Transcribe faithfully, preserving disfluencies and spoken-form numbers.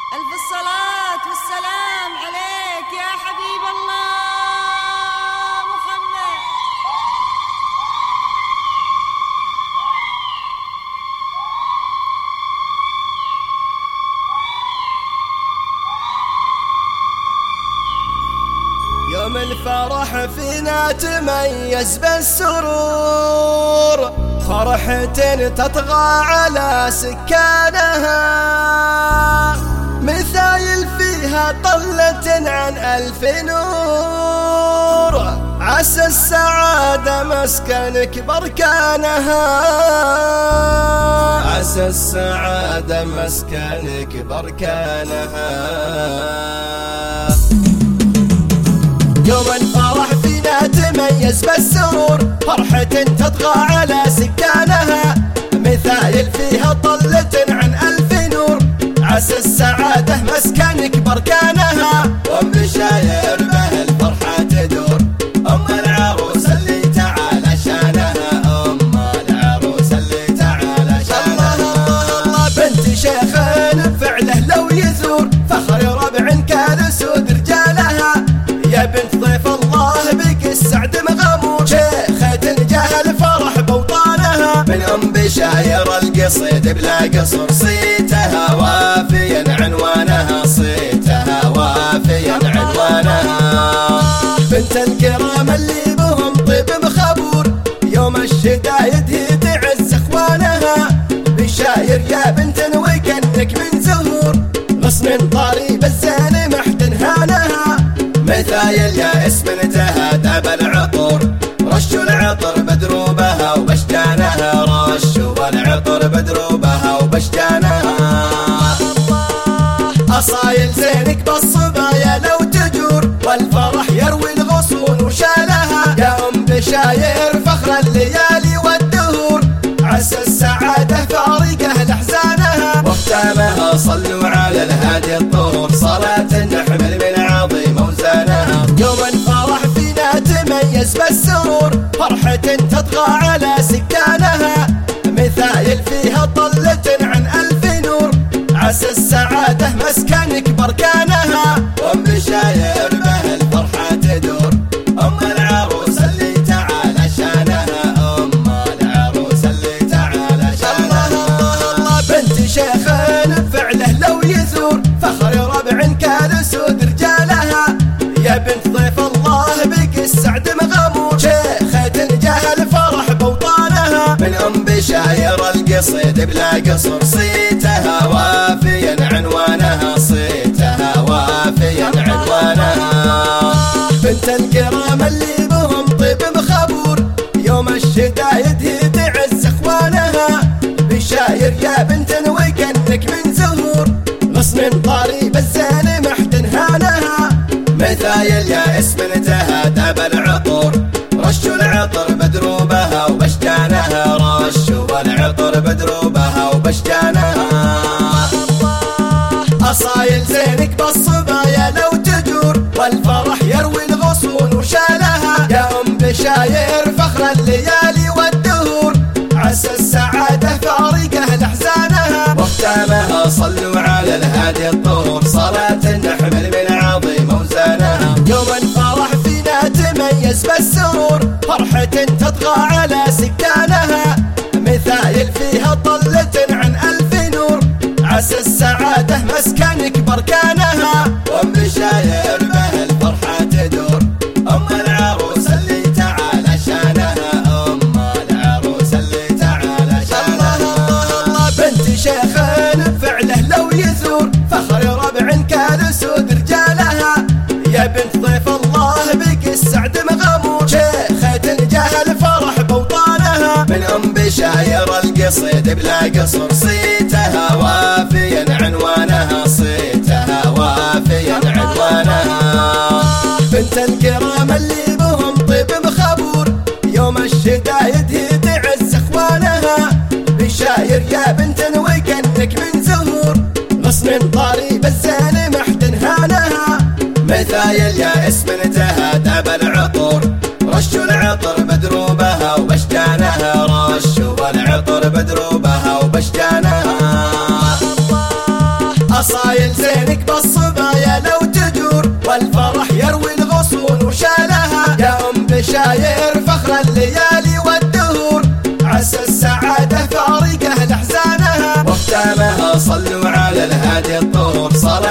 ألف الصلاة والسلام عليك يا حبيب الله محمد. يوم الفرح فينا تميز بالسرور، فرحة تطغى على سكانها، مثايل فيها طلة عن ألف نور، عسى السعادة مسكنك بركانها، عسى السعادة مسكنك بركانها. يوم الفرح فينا تميز بالسرور، فرحة تطغى على سكانها، مثايل فيها طلة عن ألف نور، عسى السعادة مسكنك بركانها. أم شاير به الفرحة تدور، أم العروس اللي تعالى شانها، أم العروس اللي تعالى شانها. الله بنت شيخ فعله لو يثور، فخر ربع كان سود رجالها، يا بنت ضيف الله بك السعد مغمور، شيخة جهل فرح بوطانها، من أم بشاير القصيد بلا قصر، صيتها وافيا عنوانها، صيتها وافيا عنوانها. بنت الكرام اللي بهم طيب مخبور، يوم الشدايد هي تعز اخوانها، بشاير يا بنت وكنك من زهور، غصن طاري بالزين محتن هانها، مثايل يا اسم تهادى بالعطور، رشوا العطر بدروبها وبشجانها، رشوا العطر بدروبها وبشجانها. أصايل زينك بالصبايا لو تجور، والفرح يروي الغصون وشالها، يا أم بشاير فخر الليالي والدهور، عسى السعادة فارقة لأحزانها، واختامها صلوا على الهادي الطهور، صلاة نحمل من عظيم أوزانها. يوم الفرح فينا تميز بالسرور، فرحة تطغى على سكانها، مثايل فيها طلة عن ألف نور، عسى السعادة مسكنك بركانها. أم بشاير به الفرحة تدور، أم العروس اللي تعالى شانها، أم العروس اللي تعالى شانها. الله بنت شيخ فعله لو يثور، فخر ربع كان سود رجالها، يا بنت ضيف الله بك السعد مغمور، شيخة جهل فرح بوطانها، من أم بشاير القصيد بلا قصر، صيتها وافيا عنوانها، صيتها وافيا عنوانها. بنت الكرام اللي بهم طيب مخبور، يوم الشدايد هي تعز اخوانها، بشاير يا بنت وكنك من زهور، غصن طاري بالزين محتن هانها، مثايل يا اسم تهادى بالعطور، رشوا العطر بدروبها وبشجانها، رشوا العطر بدروبها وبشجانها. أصايل زينك بالصبايا لو تجور، والفرح يروي الغصون وشالها، يا أم بشاير فخر الليالي والدهور، عسى السعادة فارقة لأحزانها، واختامها صلوا على الهادي الطهور، صلاة نحمل من عظيم أوزانها. يوم الفرح فينا تميز بالسرور، فرحة تطغى على سكانها، مثايل فيها طلة عن ألف نور، عسى السعادة مسكنك بركانها. أم بشاير به الفرحة تدور، أم العروس اللي تعالى شانها، أم العروس اللي تعالى شانها. الله بنت شيخ فعله لو يثور، فخر ربع كان سود رجالها، يا بنت ضيف الله بك السعد مغمور، شيخة جهل فرح بوطانها، من أم بشاير القصيد بلا قصر، صيتها وافيا عنوانها، صيتها وافيا عنوانها. بنت الكرام اللي بهم طيب مخبور، يوم الشدايد هي تعز اخوانها، بشاير يا بنت وكنك من زهور، غصن طاري بالزين محتن هانها، مثايل يا اسم تهادى بالعطور، رشوا العطر بدروبها وبشجانها، رشوا العطر بدروبها وبشجانها. أصايل زينك بالصبايا لو تجور، والفرح يروي الغصون وشالها، يا أم بشاير فخر الليالي والدهور، عسى السعادة فارقة لأحزانها، واختامها صلوا على الهادي الطهور.